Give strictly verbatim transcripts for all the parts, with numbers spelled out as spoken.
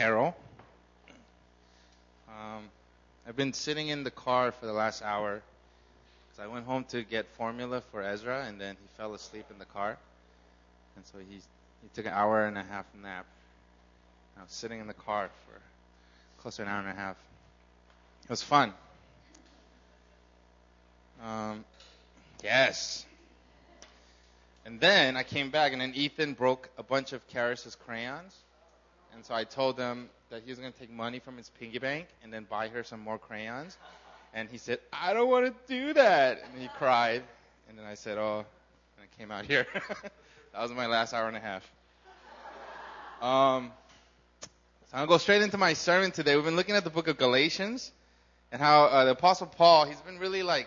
Carol. Um, I've been sitting in the car for the last hour because I went home to get formula for Ezra, and then he fell asleep in the car. And so he, he took an hour and a half nap. I was sitting in the car for close to an hour and a half. It was fun. Um, yes. And then I came back, and then Ethan broke a bunch of Karis's crayons. And so I told him that he was going to take money from his piggy bank and then buy her some more crayons. And he said, I don't want to do that. And he cried. And then I said, oh, and I came out here. That was my last hour and a half. Um, so I'm going to go straight into my sermon today. We've been looking at the book of Galatians and how uh, the Apostle Paul, he's been really like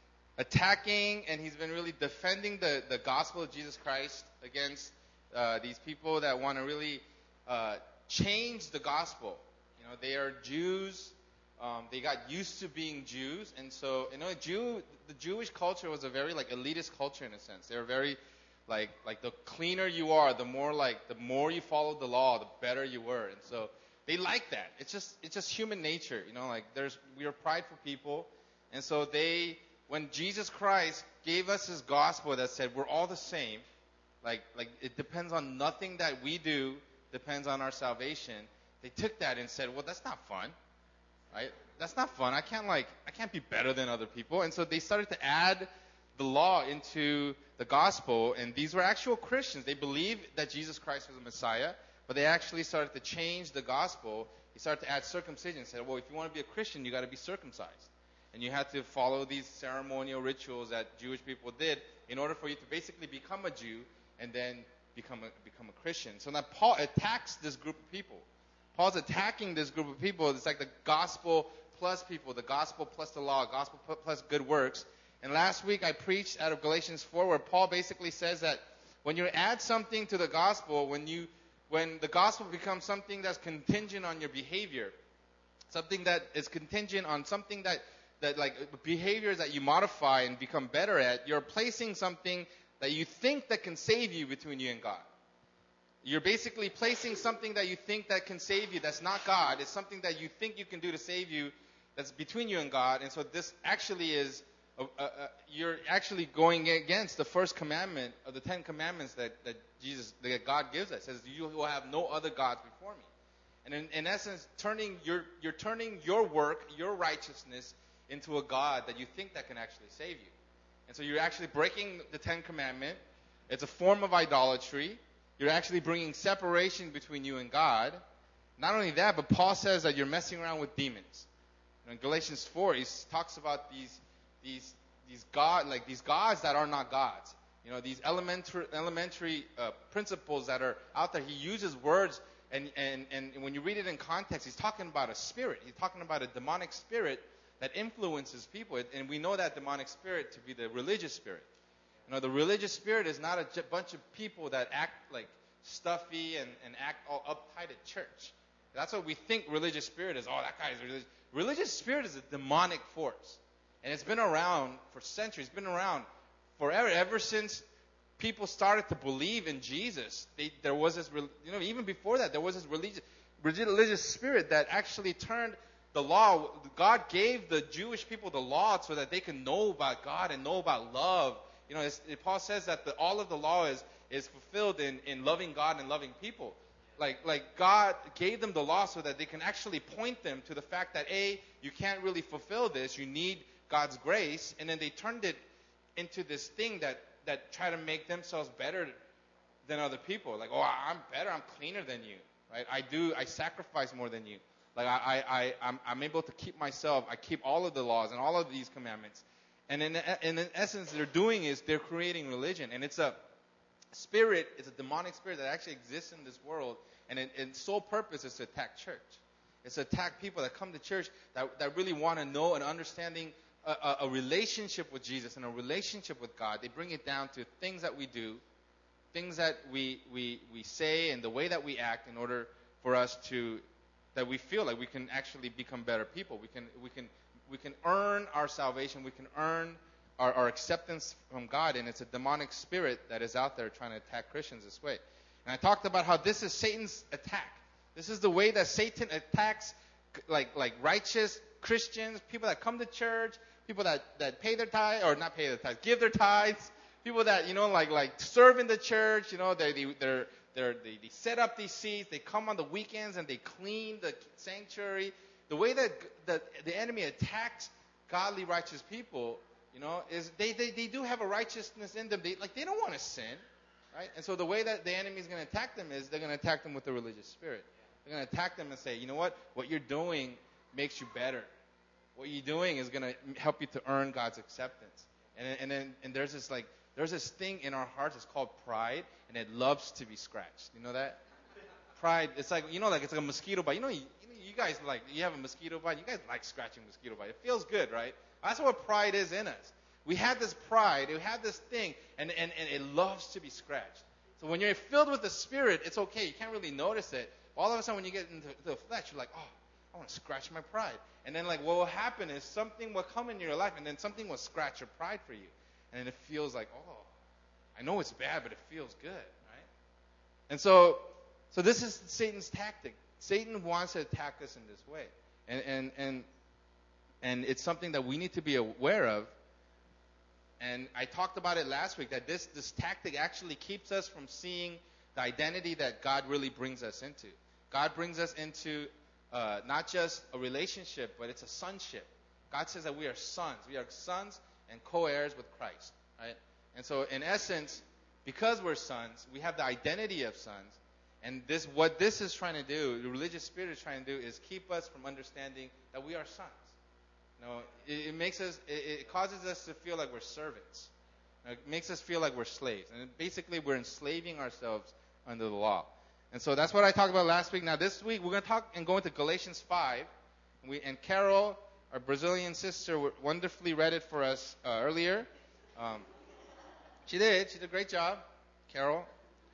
attacking and he's been really defending the, the gospel of Jesus Christ against uh, these people that want to really uh, change the gospel. You know, they are Jews. Um, they got used to being Jews, and so you know, Jew, the Jewish culture was a very like elitist culture in a sense. They were very like like the cleaner you are, the more like the more you followed the law, the better you were, and so they like that. It's just it's just human nature, you know. Like there's we are prideful people, and so they when Jesus Christ gave us His gospel that said we're all the same, like like it depends on nothing that we do. Depends on our salvation. They took that and said, well, that's not fun, right? That's not fun. I can't like, I can't be better than other people. And so they started to add the law into the gospel. And these were actual Christians. They believed that Jesus Christ was the Messiah, but they actually started to change the gospel. They started to add circumcision and said, well, if you want to be a Christian, you got to be circumcised. And you have to follow these ceremonial rituals that Jewish people did in order for you to basically become a Jew and then become a, become a Christian. So now Paul attacks this group of people. Paul's attacking this group of people. It's like the gospel plus people, the gospel plus the law, gospel plus good works. And last week I preached out of Galatians four where Paul basically says that when you add something to the gospel, when you when the gospel becomes something that's contingent on your behavior, something that is contingent on something that, that like behaviors that you modify and become better at, you're placing something that you think that can save you between you and God. You're basically placing something that you think that can save you that's not God. It's something that you think you can do to save you that's between you and God. And so this actually is, a, a, a, you're actually going against the first commandment of the Ten Commandments that, that Jesus, that God gives us. It says, you will have no other gods before me. And in, in essence, turning your, you're turning your work, your righteousness into a God that you think that can actually save you. And so you're actually breaking the Ten Commandment. It's a form of idolatry. You're actually bringing separation between you and God. Not only that, but Paul says that you're messing around with demons. In Galatians four, he talks about these these these god like these gods that are not gods. You know, these elementary elementary uh, principles that are out there. He uses words, and, and and when you read it in context, he's talking about a spirit. He's talking about a demonic spirit that influences people, and we know that demonic spirit to be the religious spirit. You know, the religious spirit is not a j- bunch of people that act like stuffy and, and act all uptight at church. That's what we think religious spirit is. Oh, that guy is religious. Religious spirit is a demonic force, and it's been around for centuries. It's been around forever, ever since people started to believe in Jesus. They, there was this, you know, even before that, there was this religious, religious spirit that actually turned the law. God gave the Jewish people the law so that they can know about God and know about love. You know, it's, it, Paul says that the, all of the law is, is fulfilled in, in loving God and loving people. Like, like God gave them the law so that they can actually point them to the fact that, A, you can't really fulfill this. You need God's grace. And then they turned it into this thing that, that try to make themselves better than other people. Like, oh, I'm better. I'm cleaner than you. Right? I do. I sacrifice more than you. Like I, I, I'm, I'm able to keep myself. I keep all of the laws and all of these commandments. And in, in essence, they're doing is they're creating religion. And it's a spirit, it's a demonic spirit that actually exists in this world. And it, its sole purpose is to attack church. It's to attack people that come to church that, that really want to know and understanding a, a, a relationship with Jesus and a relationship with God. They bring it down to things that we do, things that we, we, we say, and the way that we act in order for us to that we feel like we can actually become better people. We can we can we can earn our salvation. We can earn our, our acceptance from God, and it's a demonic spirit that is out there trying to attack Christians this way. And I talked about how this is Satan's attack. This is the way that Satan attacks like like righteous Christians, people that come to church, people that, that pay their tithe, or not pay their tithes, give their tithes, people that, you know, like like serve in the church, you know, they, they, they're, they're, they, they set up these seats, they come on the weekends and they clean the sanctuary. The way that the, the enemy attacks godly, righteous people, you know, is they, they, they do have a righteousness in them. They, like, they don't want to sin, right? And so the way that the enemy is going to attack them is they're going to attack them with the religious spirit. They're going to attack them and say, you know what? What you're doing makes you better. What you're doing is going to help you to earn God's acceptance. And, and then and there's this like there's this thing in our hearts. It's called pride, and it loves to be scratched. You know that? Pride. It's like you know, like it's like a mosquito bite. You know, you, you guys like you have a mosquito bite. You guys like scratching mosquito bite. It feels good, right? That's what pride is in us. We have this pride. We have this thing, and and, and it loves to be scratched. So when you're filled with the Spirit, it's okay. You can't really notice it. All of a sudden, when you get into the flesh, you're like, oh, I want to scratch my pride. And then, like, what will happen is something will come into your life, and then something will scratch your pride for you. And then it feels like, oh, I know it's bad, but it feels good, right? And so, so this is Satan's tactic. Satan wants to attack us in this way. And, and, and, and it's something that we need to be aware of. And I talked about it last week, that this, this tactic actually keeps us from seeing the identity that God really brings us into. God brings us into uh, not just a relationship, but it's a sonship. God says that we are sons. We are sons and co-heirs with Christ, right? And so, in essence, because we're sons, we have the identity of sons. And this, what this is trying to do, the religious spirit is trying to do, is keep us from understanding that we are sons. You know, it, it makes us, it, it causes us to feel like we're servants. It makes us feel like we're slaves. And basically, we're enslaving ourselves under the law. And so that's what I talked about last week. Now this week we're going to talk and go into Galatians five. And, we, and Carol, our Brazilian sister, wonderfully read it for us uh, earlier. Um, she did. She did a great job, Carol.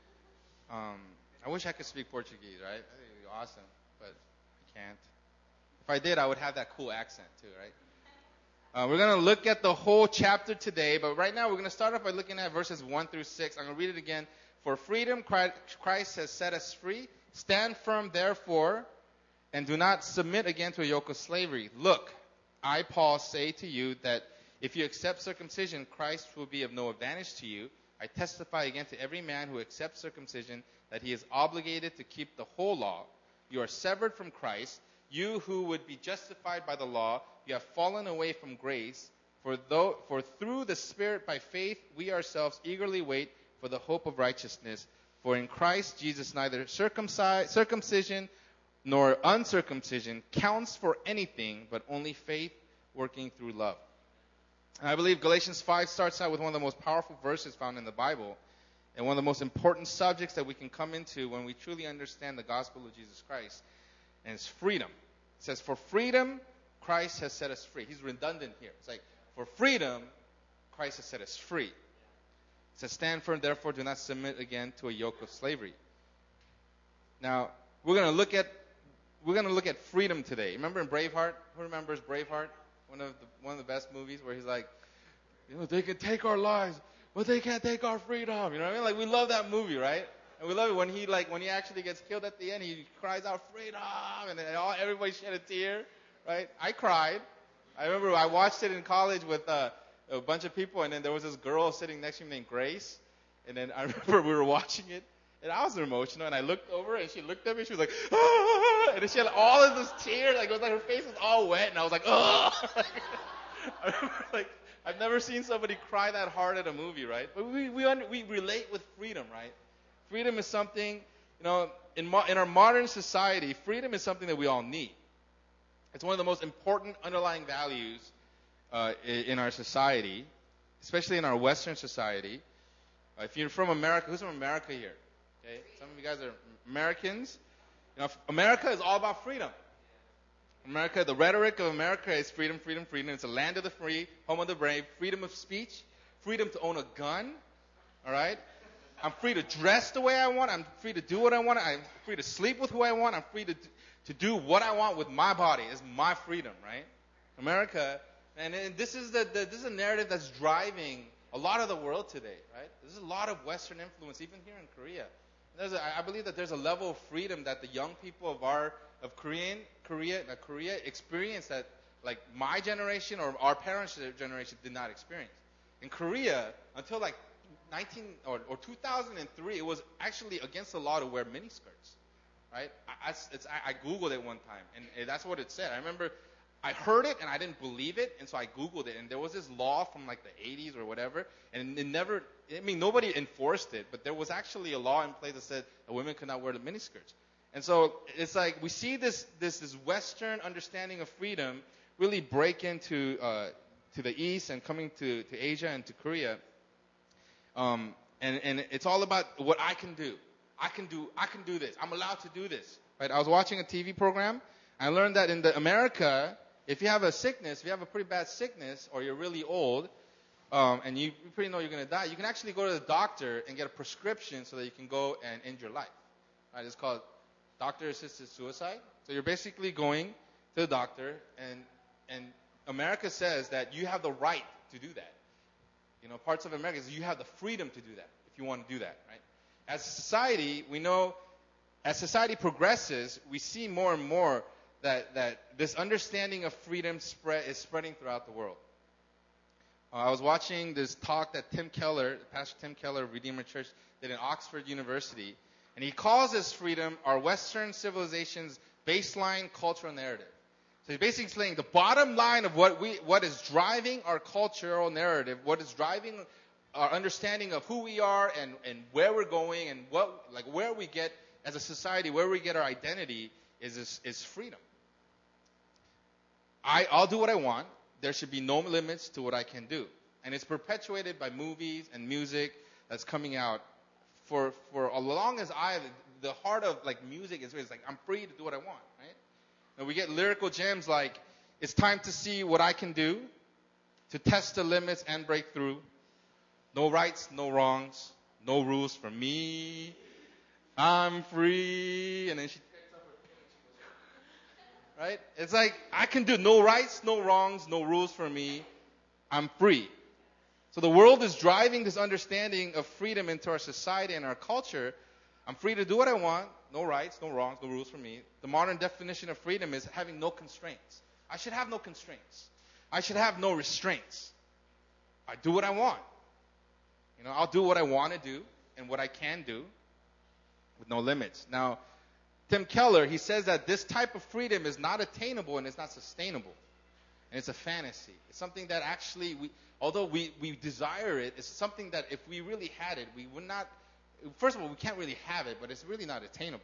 Um, I wish I could speak Portuguese, right? That would be awesome, but I can't. If I did, I would have that cool accent too, right? Uh, we're going to look at the whole chapter today, but right now we're going to start off by looking at verses one through six. I'm going to read it again. For freedom, Christ has set us free. Stand firm, therefore, and do not submit again to a yoke of slavery. Look, I, Paul, say to you that if you accept circumcision, Christ will be of no advantage to you. I testify again to every man who accepts circumcision that he is obligated to keep the whole law. You are severed from Christ. You who would be justified by the law, you have fallen away from grace. For, though, for through the Spirit by faith, we ourselves eagerly wait for the hope of righteousness. For in Christ Jesus neither circumcision nor uncircumcision counts for anything, but only faith working through love. And I believe Galatians five starts out with one of the most powerful verses found in the Bible, and one of the most important subjects that we can come into when we truly understand the gospel of Jesus Christ, and it's freedom. It says, for freedom, Christ has set us free. He's redundant here. It's like, for freedom, Christ has set us free. It says, stand firm, therefore do not submit again to a yoke of slavery. Now, we're going to look at we're going to look at freedom today. Remember in Braveheart? Who remembers Braveheart? One of the one of the best movies where he's like, you know, they can take our lives, but they can't take our freedom. You know what I mean? Like, we love that movie, right? And we love it when he like when he actually gets killed at the end. He cries out freedom, and then all everybody shed a tear, right? I cried. I remember I watched it in college with uh, a bunch of people, and then there was this girl sitting next to me named Grace, and then I remember we were watching it, and I was emotional, and I looked over, and she looked at me, she was like, ah! And then she had all of this tears, like it was like her face was all wet, and I was like, oh! I remember, like, I've never seen somebody cry that hard at a movie, right? But we we under, we relate with freedom, right? Freedom is something, you know, in mo- in our modern society, freedom is something that we all need. It's one of the most important underlying values uh, in our society, especially in our Western society. Uh, if you're from America, who's from America here? Okay, some of you guys are Americans. You know, America is all about freedom. America, the rhetoric of America is freedom, freedom, freedom. It's a land of the free, home of the brave, freedom of speech, freedom to own a gun. All right? I'm free to dress the way I want. I'm free to do what I want. I'm free to sleep with who I want. I'm free to to do what I want with my body. It's my freedom, right? America, and, and this is the, the this is a narrative that's driving a lot of the world today, right? There's a lot of Western influence, even here in Korea. There's a, I believe that there's a level of freedom that the young people of our of Korean Korea uh, Korea experience that like my generation or our parents' generation did not experience. In Korea, until like nineteen or, or two thousand three, it was actually against the law to wear miniskirts, right? I, I, it's, I, I Googled it one time, and that's what it said. I remember I heard it, and I didn't believe it, and so I Googled it, and there was this law from like the eighties or whatever, and it never, I mean, nobody enforced it, but there was actually a law in place that said that women could not wear the miniskirts. And so it's like we see this this, this Western understanding of freedom really break into uh, to the East and coming to, to Asia and to Korea. Um, and, and it's all about what I can do. I can do I can do this. I'm allowed to do this. Right? I was watching a T V program. I learned that in the America, if you have a sickness, if you have a pretty bad sickness or you're really old, um, and you, you pretty know you're going to die, you can actually go to the doctor and get a prescription so that you can go and end your life. Right? It's called doctor-assisted suicide. So you're basically going to the doctor, and and America says that you have the right to do that. You know, parts of America you have the freedom to do that if you want to do that, right? As a society, we know, as society progresses, we see more and more that, that this understanding of freedom spread is spreading throughout the world. Uh, I was watching this talk that Tim Keller, Pastor Tim Keller of Redeemer Church, did in Oxford University, and he calls this freedom our Western civilization's baseline cultural narrative. So he's basically saying the bottom line of what we, what is driving our cultural narrative, what is driving our understanding of who we are and, and where we're going and what, like where we get as a society, where we get our identity is is, is freedom. I, I'll do what I want. There should be no limits to what I can do. And it's perpetuated by movies and music that's coming out. For for as long as I, the heart of like music is, is like I'm free to do what I want, right? And we get lyrical gems like, it's time to see what I can do, to test the limits and break through. No rights, no wrongs, no rules for me. I'm free. And then she takes up her pants. Right? It's like, I can do no rights, no wrongs, no rules for me. I'm free. So the world is driving this understanding of freedom into our society and our culture. I'm free to do what I want. No rights, no wrongs, no rules for me. The modern definition of freedom is having no constraints. I should have no constraints. I should have no restraints. I do what I want. You know, I'll do what I want to do and what I can do with no limits. Now, Tim Keller, he says that this type of freedom is not attainable and it's not sustainable. And it's a fantasy. It's something that actually, we, although we, we desire it, it's something that if we really had it, we would not. First of all, we can't really have it, but it's really not attainable.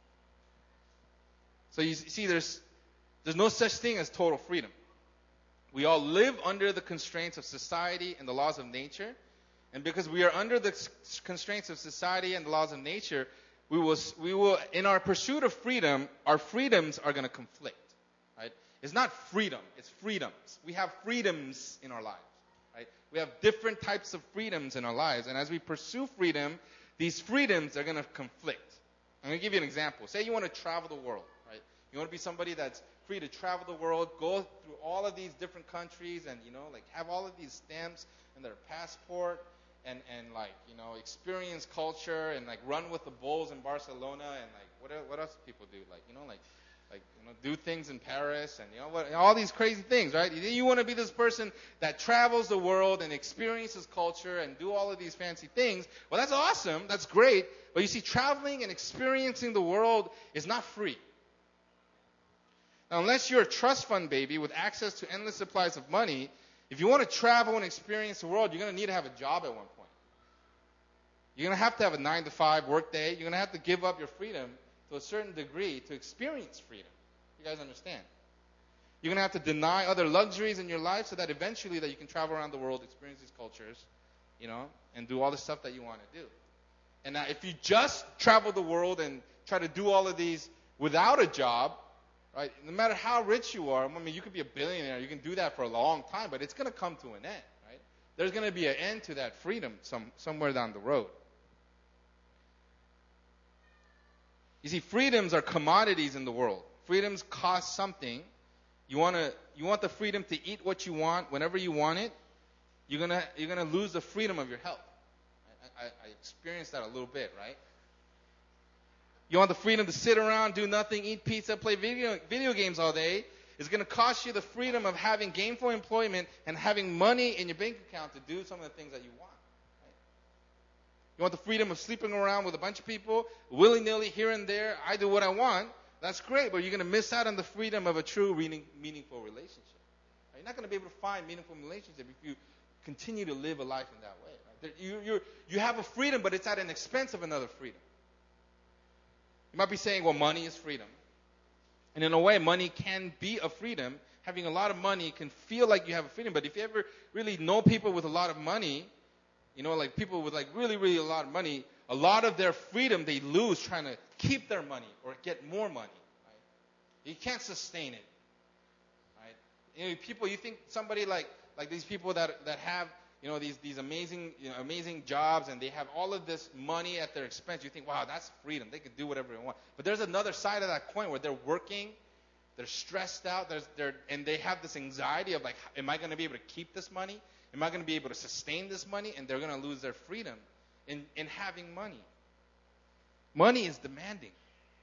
So you see, there's there's no such thing as total freedom. We all live under the constraints of society and the laws of nature. And because we are under the constraints of society and the laws of nature, we will, we will, in our pursuit of freedom, our freedoms are going to conflict. Right? It's not freedom, it's freedoms. We have freedoms in our lives. Right? We have different types of freedoms in our lives. And as we pursue freedom, these freedoms are going to conflict. I'm going to give you an example. Say you want to travel the world, right? You want to be somebody that's free to travel the world, go through all of these different countries, and, you know, like have all of these stamps in their passport, and, and like, you know, experience culture, and like run with the Bulls in Barcelona, and like what what else do people do? Like, you know, like like you know, do things in Paris, and you know what, all these crazy things, right? You want to be this person that travels the world and experiences culture and do all of these fancy things. Well, that's awesome, that's great. But you see, traveling and experiencing the world is not free. Now, unless you're a trust fund baby with access to endless supplies of money, if you want to travel and experience the world, you're going to need to have a job at one point. You're going to have to have a nine to five work day. You're going to have to give up your freedom to a certain degree to experience freedom. You guys understand? You're going to have to deny other luxuries in your life so that eventually that you can travel around the world, experience these cultures, you know, and do all the stuff that you want to do. And now if you just travel the world and try to do all of these without a job, right, no matter how rich you are, I mean, you could be a billionaire, you can do that for a long time, but it's going to come to an end, right? There's going to be an end to that freedom some, somewhere down the road. You see, freedoms are commodities in the world. Freedoms cost something. You want to, you want the freedom to eat what you want whenever you want it. You're gonna, you're gonna lose the freedom of your health. I, I, I experienced that a little bit, right? You want the freedom to sit around, do nothing, eat pizza, play video, video games all day. It's going to cost you the freedom of having gainful employment and having money in your bank account to do some of the things that you want. Right? You want the freedom of sleeping around with a bunch of people, willy-nilly here and there. I do what I want. That's great, but you're going to miss out on the freedom of a true, meaning, meaningful relationship. Right? You're not going to be able to find meaningful relationship if you continue to live a life in that way. Right? You, you're, you have a freedom, but it's at an expense of another freedom. You might be saying, well, money is freedom. And in a way, money can be a freedom. Having a lot of money can feel like you have a freedom. But if you ever really know people with a lot of money, you know, like people with like really, really a lot of money, a lot of their freedom they lose trying to keep their money or get more money. Right? You can't sustain it. Right? You know, people, you think somebody like like these people that that have, you know, these these amazing, you know, amazing jobs, and they have all of this money at their expense. You think, wow, that's freedom. They can do whatever they want. But there's another side of that coin where they're working, they're stressed out, there's, they're, and they have this anxiety of like, am I going to be able to keep this money? Am I going to be able to sustain this money? And they're going to lose their freedom in, in having money. Money is demanding.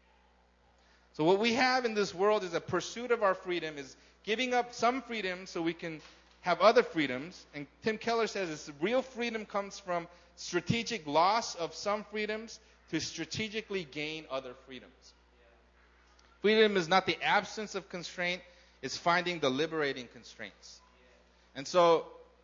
So what we have in this world is a pursuit of our freedom, is giving up some freedom so we can have other freedoms. And Tim Keller says this: real freedom comes from strategic loss of some freedoms to strategically gain other freedoms. Yeah. Freedom is not the absence of constraint, it's finding the liberating constraints. Yeah. And so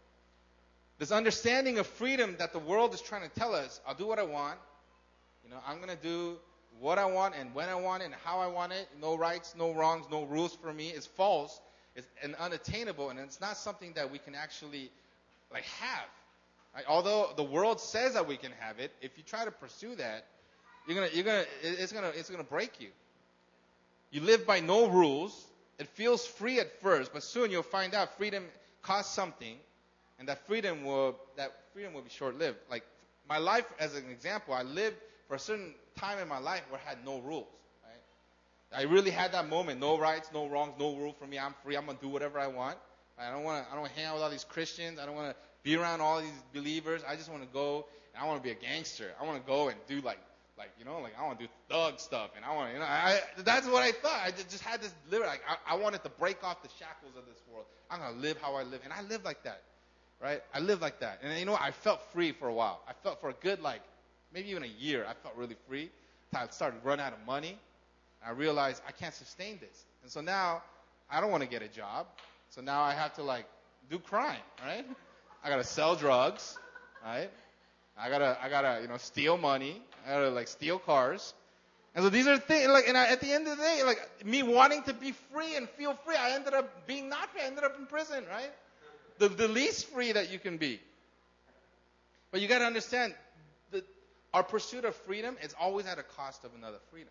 this understanding of freedom that the world is trying to tell us, I'll do what I want. You know, I'm going to do what I want and when I want it and how I want it. No rights, no wrongs, no rules for me, is false. It's an unattainable, and it's not something that we can actually like have. Right? Although the world says that we can have it, if you try to pursue that, you're gonna, you're gonna, it's gonna, it's gonna break you. You live by no rules. It feels free at first, but soon you'll find out freedom costs something, and that freedom will, that freedom will be short-lived. Like my life, as an example, I lived for a certain time in my life where I had no rules. I really had that moment. No rights, no wrongs, no rule for me. I'm free. I'm gonna do whatever I want. I don't want to. I don't want to hang out with all these Christians. I don't want to be around all these believers. I just want to go and I want to be a gangster. I want to go and do like, like you know, like I want to do thug stuff. And I want, you know, I, that's what I thought. I just had this live. Like I, I wanted to break off the shackles of this world. I'm gonna live how I live, and I live like that, right? I live like that, and you know, I felt free for a while. I felt for a good like, maybe even a year. I felt really free. I started to run out of money. I realized I can't sustain this. And so now I don't want to get a job. So now I have to like do crime, right? I got to sell drugs, right? I got to, I got to, you know, steal money. I got to like steal cars. And so these are things like, and I, at the end of the day, like me wanting to be free and feel free, I ended up being not free. I ended up in prison, right? The, the least free that you can be. But you got to understand that our pursuit of freedom is always at a cost of another freedom.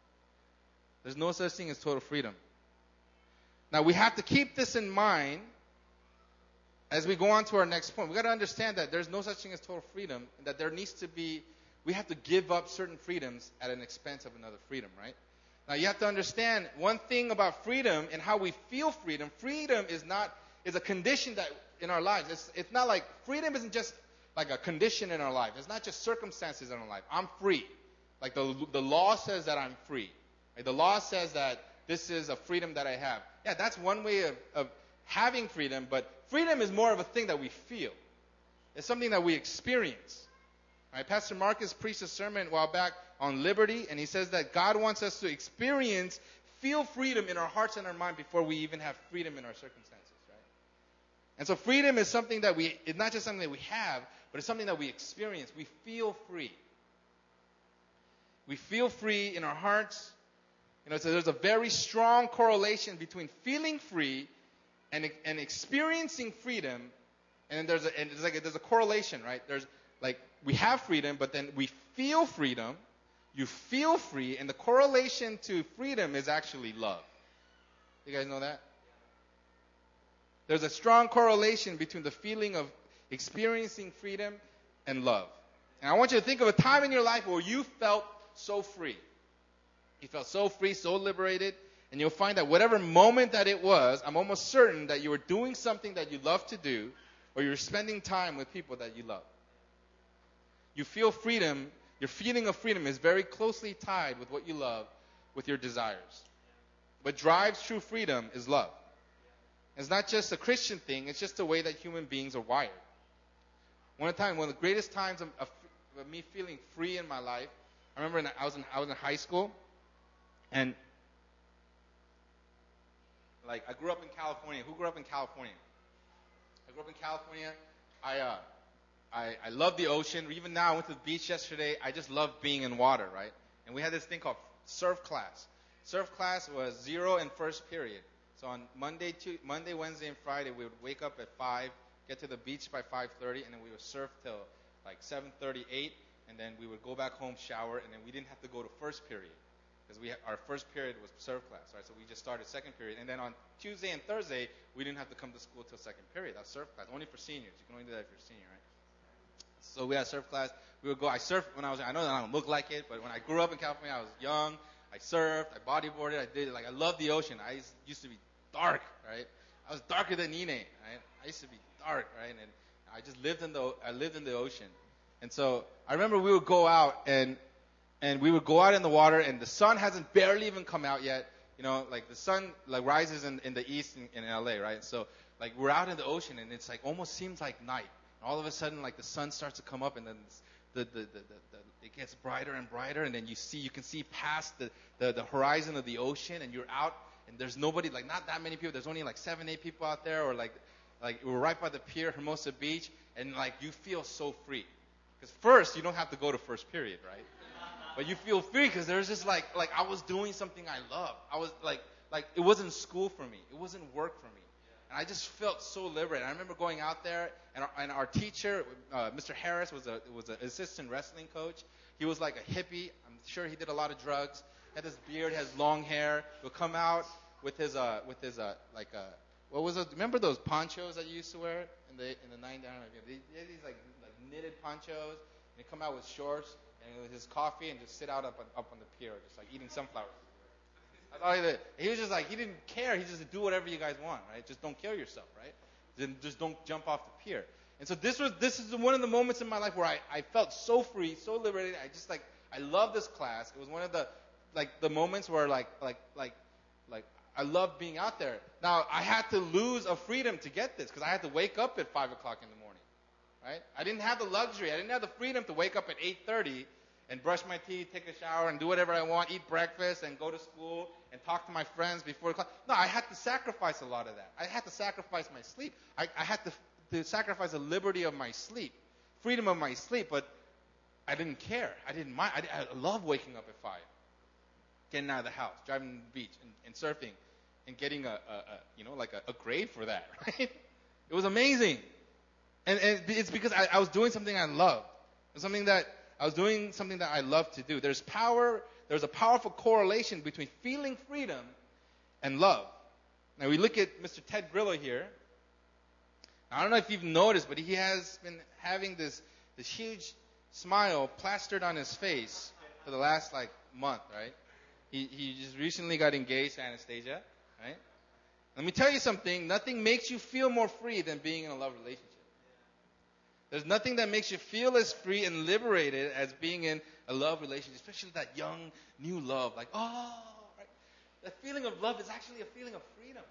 There's no such thing as total freedom. Now, we have to keep this in mind as we go on to our next point. We've got to understand that there's no such thing as total freedom, and that there needs to be, we have to give up certain freedoms at an expense of another freedom, right? Now, you have to understand one thing about freedom and how we feel freedom. Freedom is not, is a condition that in our lives. It's, it's not like, freedom isn't just like a condition in our life. It's not just circumstances in our life. I'm free. Like the, the law says that I'm free. The law says that this is a freedom that I have. Yeah, that's one way of, of having freedom, but freedom is more of a thing that we feel. It's something that we experience. Right? Pastor Marcus preached a sermon a while back on liberty, and he says that God wants us to experience, feel freedom in our hearts and our mind before we even have freedom in our circumstances. Right? And so freedom is something that we, it's not just something that we have, but it's something that we experience. We feel free. We feel free in our hearts. You know, so there's a very strong correlation between feeling free and, and experiencing freedom, and there's a, and there's like a, there's a correlation, right? There's like we have freedom, but then we feel freedom. You feel free, and the correlation to freedom is actually love. You guys know that? There's a strong correlation between the feeling of experiencing freedom and love. And I want you to think of a time in your life where you felt so free. You felt so free, so liberated, and you'll find that whatever moment that it was, I'm almost certain that you were doing something that you love to do, or you're spending time with people that you love. You feel freedom Your feeling of freedom is very closely tied with what you love, with your desires. What drives true freedom is love. It's not just a Christian thing, it's just the way that human beings are wired. One time, one of the greatest times of, of, of me feeling free in my life, I remember in, I was in I was in high school, and like I grew up in California. Who grew up in California? I grew up in California. I uh, I I love the ocean. Even now, I went to the beach yesterday. I just love being in water, right? And we had this thing called surf class. Surf class was zero and first period. So on Monday, two, Monday, Wednesday, and Friday, we would wake up at five, get to the beach by five thirty, and then we would surf till like seven thirty, eight, and then we would go back home, shower, and then we didn't have to go to first period because we ha- our first period was surf class, right? So we just started second period, and then on Tuesday and Thursday, we didn't have to come to school till second period. That's surf class, only for seniors. You can only do that if you're a senior, right? So we had surf class. We would go. I surfed when I was. I know that I don't look like it, but when I grew up in California, I was young. I surfed. I bodyboarded. I did like I love the ocean. I used, used to be dark, right? I was darker than Nene, right? I used to be dark, right? And I just lived in the I lived in the ocean. And so I remember we would go out and and we would go out in the water, and the sun hasn't barely even come out yet. You know, like the sun like rises in, in the east in, in L A, right? So like we're out in the ocean, and it's like almost seems like night. And all of a sudden, like the sun starts to come up, and then the the, the, the, the it gets brighter and brighter, and then you see you can see past the, the, the horizon of the ocean, and you're out. And there's nobody, like not that many people. There's only like seven, eight people out there, or like, like we're right by the pier, Hermosa Beach, and like you feel so free. Because first, you don't have to go to first period, right? But you feel free because there's just like, like I was doing something I love. I was like, like it wasn't school for me. It wasn't work for me. And I just felt so liberated. I remember going out there, and our, and our teacher, uh, Mister Harris, was a was an assistant wrestling coach. He was like a hippie. I'm sure he did a lot of drugs. Had this beard, has long hair. He'll come out with his uh with his uh like uh what was it? Remember those ponchos that you used to wear in the in the nineties? I don't know. They had these like like knitted ponchos, and he'd come out with shorts and with his coffee and just sit out up on, up on the pier, just like eating sunflowers. That's all he did. He was just like he didn't care. He just do whatever you guys want, right? Just don't kill yourself, right? Then just don't jump off the pier. And so this was this is one of the moments in my life where I, I felt so free, so liberated. I just like I love this class. It was one of the like the moments where like like like like I loved being out there. Now I had to lose a freedom to get this because I had to wake up at five o'clock in the morning, right? I didn't have the luxury. I didn't have the freedom to wake up at eight thirty and brush my teeth, take a shower, and do whatever I want, eat breakfast, and go to school and talk to my friends before the class. No, I had to sacrifice a lot of that. I had to sacrifice my sleep. I, I had to, to sacrifice the liberty of my sleep, freedom of my sleep, but I didn't care. I didn't mind. I, I love waking up at five. Getting out of the house, driving to the beach, and, and surfing, and getting a, a, a you know like a, a grade for that, right? It was amazing, and, and it's because I, I was doing something I loved, something that I was doing something that I love to do. There's power. There's a powerful correlation between feeling freedom and love. Now we look at Mister Ted Grillo here. I don't know if you've noticed, but he has been having this this huge smile plastered on his face for the last like month, right? He he just recently got engaged to Anastasia, right? Let me tell you something. Nothing makes you feel more free than being in a love relationship. There's nothing that makes you feel as free and liberated as being in a love relationship, especially that young, new love. Like, oh, right? That feeling of love is actually a feeling of freedom.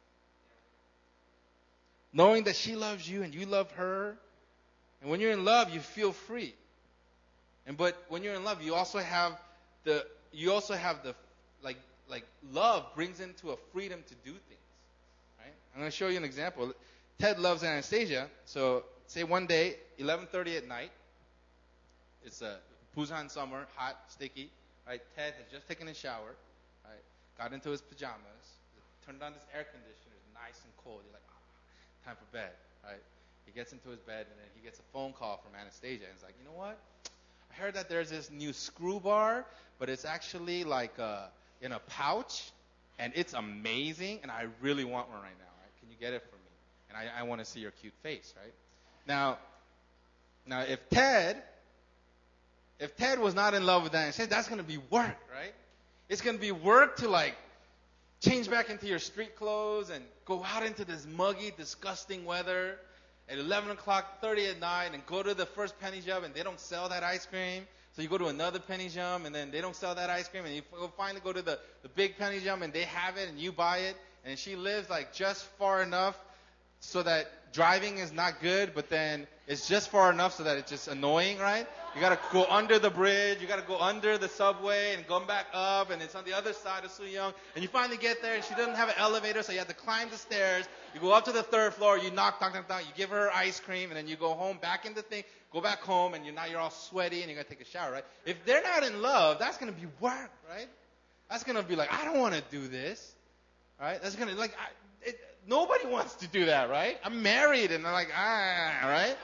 Knowing that she loves you and you love her. And when you're in love, you feel free. And but when you're in love, you also have the you also have the like like love brings into a freedom to do things. Right? I'm going to show you an example. Ted loves Anastasia, so say one day, eleven thirty at night. It's a Busan summer, hot, sticky. Right? Ted has just taken a shower. Right? Got into his pajamas. Turned on this air conditioner. It's nice and cold. You're like, ah, time for bed. Right? He gets into his bed, and then he gets a phone call from Anastasia. And he's like, you know what? I heard that there's this new screw bar, but it's actually like a, in a pouch, and it's amazing, and I really want one right now. Right? Can you get it for me? And I, I want to see your cute face, right? Now, now if Ted, if Ted was not in love with Anastasia, that's going to be work, right? It's going to be work to like change back into your street clothes and go out into this muggy, disgusting weather at eleven o'clock thirty at night and go to the first penny shop and they don't sell that ice cream. So you go to another Penny Jum, and then they don't sell that ice cream, and you finally go to the, the big Penny Jum, and they have it, and you buy it, and she lives like just far enough so that driving is not good, but then it's just far enough so that it's just annoying, right? You got to go under the bridge, you got to go under the subway, and go back up, and it's on the other side of Suyong, and you finally get there, and she doesn't have an elevator, so you have to climb the stairs. You go up to the third floor, you knock, knock, knock, knock, you give her ice cream, and then you go home, back in the thing, go back home, and you're now you're all sweaty, and you got to take a shower, right? If they're not in love, that's going to be work, right? That's going to be like, I don't want to do this, right? That's going to, like, I, it, nobody wants to do that, right? I'm married, and I'm like, ah, right?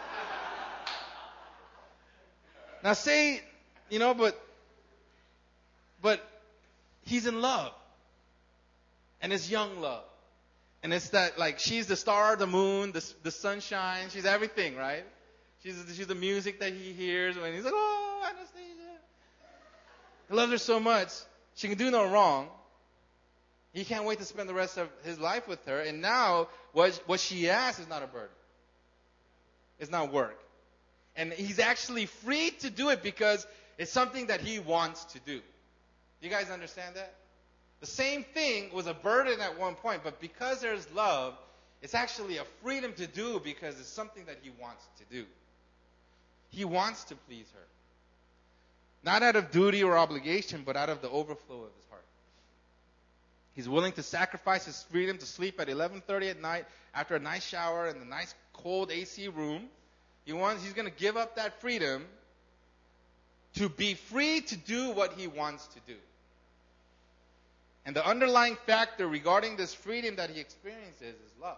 Now say, you know, but, but he's in love. And it's young love. And it's that, like, she's the star, the moon, the, the sunshine. She's everything, right? She's, she's the music that he hears when he's like, oh, Anastasia. He loves her so much. She can do no wrong. He can't wait to spend the rest of his life with her. And now, what, what she asks is not a burden. It's not work. And he's actually free to do it because it's something that he wants to do. You guys understand that? The same thing was a burden at one point, but because there's love, it's actually a freedom to do because it's something that he wants to do. He wants to please her. Not out of duty or obligation, but out of the overflow of his heart. He's willing to sacrifice his freedom to sleep at eleven thirty at night after a nice shower in the nice cold A C room. He wants, he's going to give up that freedom to be free to do what he wants to do. And the underlying factor regarding this freedom that he experiences is love.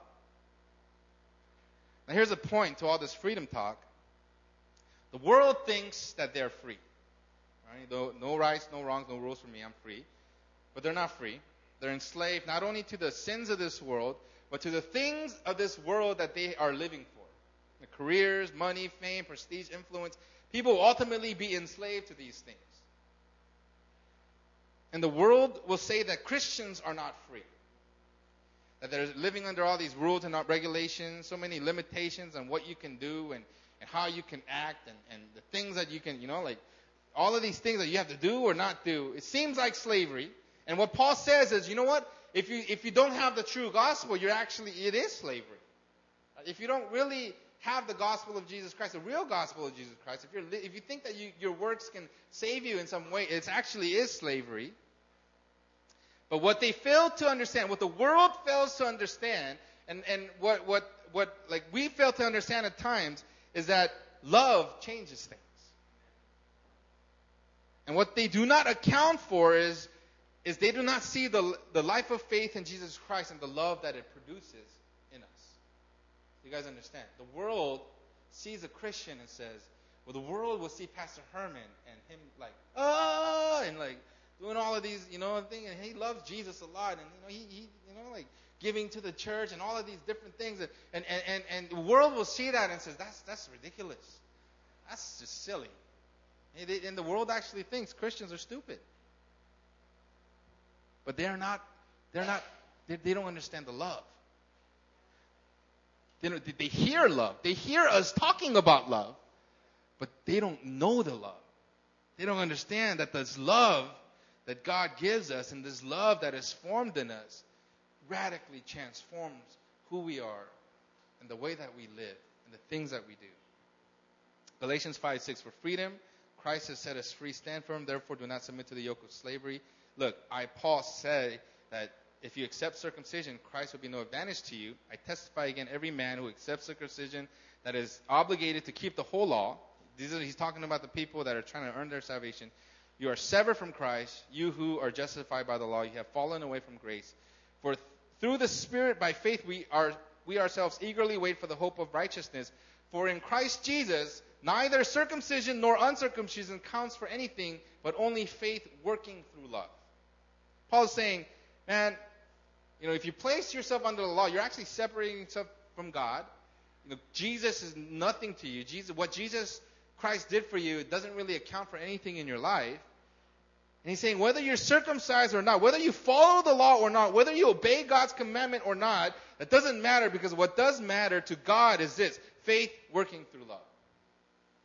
Now here's a point to all this freedom talk. The world thinks that they're free. Right? No, no rights, no wrongs, no rules for me, I'm free. But they're not free. They're enslaved not only to the sins of this world, but to the things of this world that they are living for. The careers, money, fame, prestige, influence. People will ultimately be enslaved to these things. And the world will say that Christians are not free. That they're living under all these rules and regulations, so many limitations on what you can do and, and how you can act and, and the things that you can, you know, like all of these things that you have to do or not do. It seems like slavery. And what Paul says is, you know what? If you if you don't have the true gospel, you're actually, it is slavery. If you don't really have the gospel of Jesus Christ, the real gospel of Jesus Christ, if you're if you think that you, your works can save you in some way, it actually is slavery. But what they fail to understand, what the world fails to understand, and, and what what what like we fail to understand at times, is that love changes things. And what they do not account for is is they do not see the the life of faith in Jesus Christ and the love that it produces in us. You guys understand? The world sees a Christian and says, well, the world will see Pastor Herman and him like, oh, and like doing all of these, you know, things, and he loves Jesus a lot, and you know, he, he you know, like giving to the church and all of these different things, and and and and the world will see that and says, that's that's ridiculous, that's just silly, and, it, and the world actually thinks Christians are stupid, but they're not, they're not, they, they don't understand the love. They, don't, they hear love. They hear us talking about love, but they don't know the love. They don't understand that this love that God gives us and this love that is formed in us radically transforms who we are and the way that we live and the things that we do. Galatians five six, for freedom, Christ has set us free. Stand firm, therefore do not submit to the yoke of slavery. Look, I, Paul, say that if you accept circumcision, Christ will be no advantage to you. I testify again, every man who accepts circumcision that is obligated to keep the whole law. These are, he's talking about the people that are trying to earn their salvation. You are severed from Christ. You who are justified by the law, you have fallen away from grace. For th- through the Spirit, by faith, we are we ourselves eagerly wait for the hope of righteousness. For in Christ Jesus, neither circumcision nor uncircumcision counts for anything, but only faith working through love. Paul is saying, man, you know, if you place yourself under the law, you're actually separating yourself from God. You know, Jesus is nothing to you. Jesus, what Jesus Christ did for you, it doesn't really account for anything in your life. And he's saying whether you're circumcised or not, whether you follow the law or not, whether you obey God's commandment or not, that doesn't matter, because what does matter to God is this: faith working through love.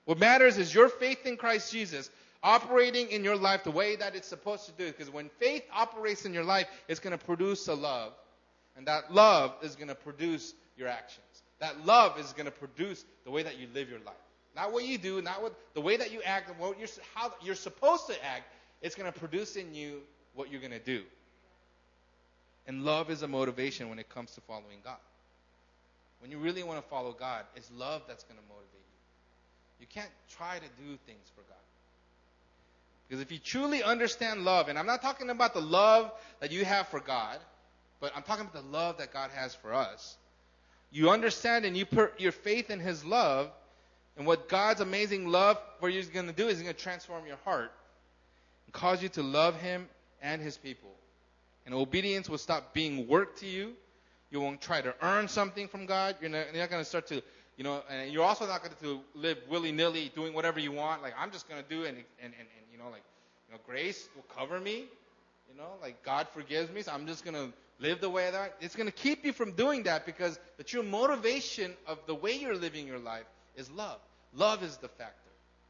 What matters is your faith in Christ Jesus operating in your life the way that it's supposed to do. Because when faith operates in your life, it's going to produce a love. And that love is going to produce your actions. That love is going to produce the way that you live your life. Not what you do, not what the way that you act, and what you're, how you're supposed to act. It's going to produce in you what you're going to do. And love is a motivation when it comes to following God. When you really want to follow God, it's love that's going to motivate you. You can't try to do things for God. Because if you truly understand love, and I'm not talking about the love that you have for God, but I'm talking about the love that God has for us. You understand and you put your faith in His love, and what God's amazing love for you is going to do is He's going to transform your heart and cause you to love Him and His people. And obedience will stop being work to you. You won't try to earn something from God. You're not, you're not going to start to, you know, and you're also not going to live willy-nilly doing whatever you want. Like, I'm just going to do it, and, and, and, and, you know, like, you know, grace will cover me. You know, like, God forgives me, so I'm just going to live the way that. It's going to keep you from doing that because the true motivation of the way you're living your life is love. Love is the factor.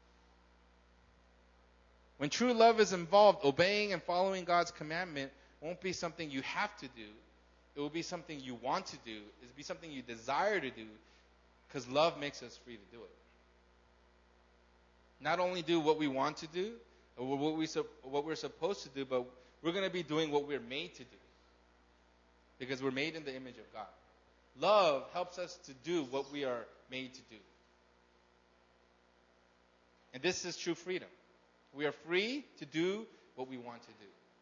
When true love is involved, obeying and following God's commandment won't be something you have to do. It will be something you want to do. It will be something you desire to do because love makes us free to do it. Not only do what we want to do or what, we, what we're supposed to do, but we're going to be doing what we're made to do because we're made in the image of God. Love helps us to do what we are made to do. And this is true freedom. We are free to do what we want to do.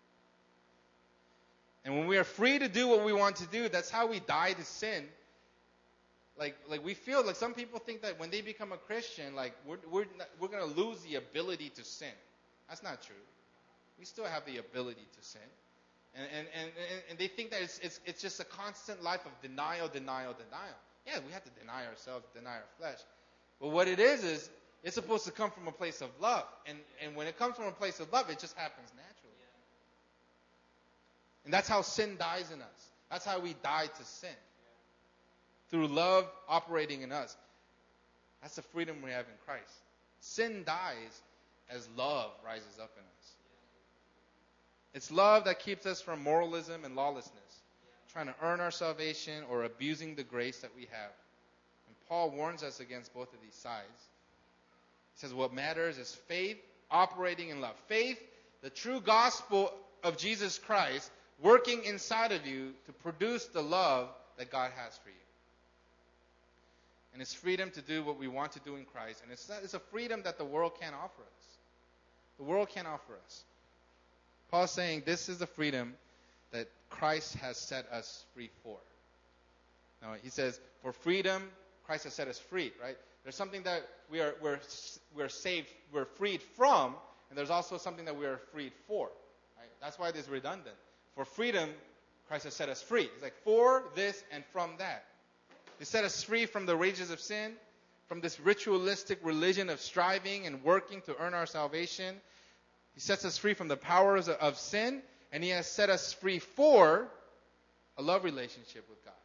And when we are free to do what we want to do, that's how we die to sin. Like, like we feel like some people think that when they become a Christian, like we're we're not, we're going to lose the ability to sin. That's not true. We still have the ability to sin, and and and, and they think that it's, it's it's just a constant life of denial, denial, denial. Yeah, we have to deny ourselves, deny our flesh. But what it is is it's supposed to come from a place of love, and and when it comes from a place of love, it just happens naturally. And that's how sin dies in us. That's how we die to sin. Through love operating in us. That's the freedom we have in Christ. Sin dies as love rises up in us. It's love that keeps us from moralism and lawlessness, trying to earn our salvation or abusing the grace that we have. And Paul warns us against both of these sides. He says what matters is faith operating in love. Faith, the true gospel of Jesus Christ, working inside of you to produce the love that God has for you. And it's freedom to do what we want to do in Christ. And it's, it's a freedom that the world can't offer us. The world can't offer us. Paul's saying this is the freedom that Christ has set us free for. Now, he says, for freedom, Christ has set us free, right? There's something that we are, we're, we're saved, we're freed from, and there's also something that we are freed for. Right? That's why it is redundant. For freedom, Christ has set us free. It's like for this and from that. He set us free from the rages of sin, from this ritualistic religion of striving and working to earn our salvation. He sets us free from the powers of sin, and He has set us free for a love relationship with God.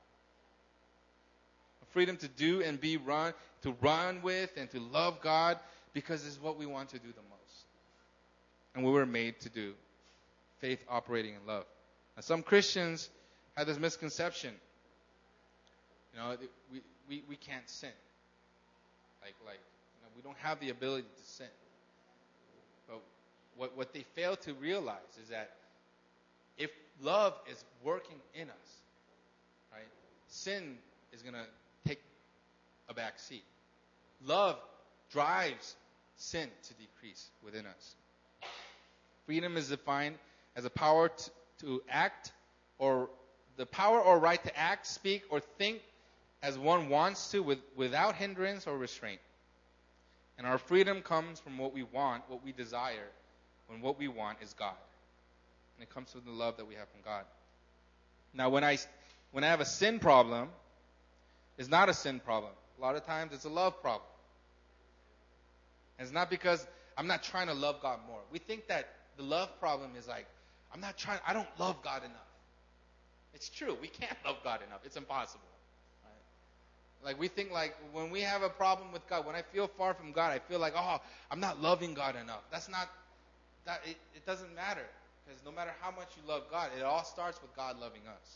A freedom to do and be run, to run with and to love God because it's what we want to do the most. And what we're made to do. Faith operating in love. Now, some Christians have this misconception. You know, we, we, we can't sin. Like, like you know, we don't have the ability to sin. But what, what they fail to realize is that if love is working in us, right, sin is going to take a back seat. Love drives sin to decrease within us. Freedom is defined as a power to, to act or the power or right to act, speak, or think as one wants to with, without hindrance or restraint. And our freedom comes from what we want, what we desire, when what we want is God. And it comes from the love that we have from God. Now, when I, when I have a sin problem, it's not a sin problem. A lot of times it's a love problem. And it's not because I'm not trying to love God more. We think that the love problem is like, I'm not trying, I don't love God enough. It's true, we can't love God enough. It's impossible. Right? Like we think like when we have a problem with God, when I feel far from God, I feel like, oh, I'm not loving God enough. That's not, that it, it doesn't matter. Because no matter how much you love God, it all starts with God loving us.